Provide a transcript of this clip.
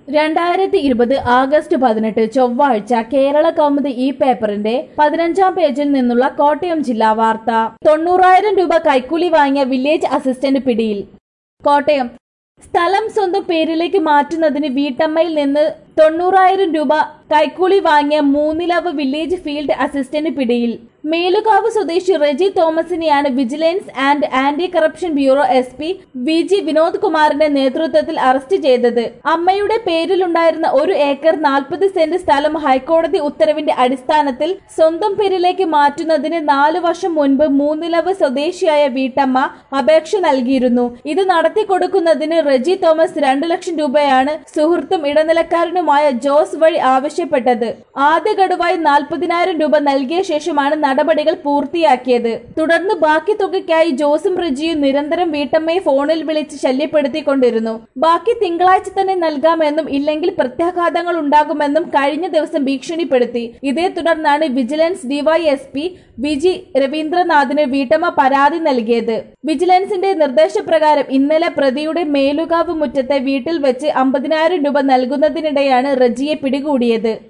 2020 August 18 ചൊവ്വാഴ്ച കേരള കൗമുദി ഈ പേപ്പറിന്റെ 15-ാം പേജിൽ നിന്നുള്ള കോട്ടയം ജില്ലാ വാർത്ത. 90,000 രൂപ കൈക്കൂലി വാങ്ങിയ വില്ലേജ് അസിസ്റ്റന്റ് പിടിയിൽ. കോട്ടയം സ്ഥലം സ്വന്തം പേരിലേക്ക് മാറ്റുന്നതിന് വീട്ടമ്മയിൽ നിന്ന് 90,000 രൂപ കൈക്കൂലി വാങ്ങിയ മൂന്നിലവ് വില്ലേജ് ഫീൽഡ് അസിസ്റ്റന്റ് പിടിയിൽ. മേലുകാവ് സ്വദേശി റെജി തോമസിനെയാണ് vigilance and anti corruption bureau SP VG Vinod കുമാറിന്റെ നേതൃത്വത്തിൽ അറസ്റ്റ് ചെയ്തത്. അമ്മയുടെ പേരിലുണ്ടായിരുന്ന 1 ഏക്കർ 40 സെന്റ് സ്ഥലം ഹൈക്കോടതി ഉത്തരവിന്റെ അടിസ്ഥാനത്തിൽ സ്വന്തം പേരിലേക്ക് മാറ്റുന്നതിന് 4 വർഷം മുൻപ് മൂന്നിലവ് സ്വദേശിയായ വീട്ടമ്മ അപേക്ഷ നൽകിയിരുന്നു. ഇത് നടത്തിക്കൊടുക്കുന്നതിന് റെജി തോമസ് 2 ലക്ഷം രൂപയാണ് സുഹൃത്തും ഇടനിലക്കാരനുമായ ജോസ് വഴി ആവശ്യപ്പെട്ടത്. ആദ്യ ഗഡുവായി 40,000 രൂപ നൽകിയ ശേഷമാണ് നടപടികൾ പൂർത്തിയാക്കിയത്. തുടർന്ന് ബാക്കി തുകയ്ക്കായി ജോസും റെജിയും നിരന്തരം വീട്ടമ്മയെ ഫോണിൽ വിളിച്ച് ശല്യപ്പെടുത്തിക്കൊണ്ടിരുന്നു. ബാക്കി തിങ്കളാഴ്ച തന്നെ നൽകാമെന്നും ഇല്ലെങ്കിൽ പ്രത്യാഘാതങ്ങൾ ഉണ്ടാകുമെന്നും കഴിഞ്ഞ ദിവസം ഭീഷണിപ്പെടുത്തി. ഇതേ തുടർന്നാണ് വിജിലൻസ് DYSP VG രവീന്ദ്രനാഥിന് വീട്ടമ്മ പരാതി നൽകിയത്. വിജിലൻസിന്റെ നിർദ്ദേശപ്രകാരം ഇന്നലെ പ്രതിയുടെ മേലുകാവ് മുറ്റത്തെ വീട്ടിൽ വെച്ച് 50,000 രൂപ നൽകുന്നതിനിടെയാണ് റെജിയെ പിടികൂടിയത്.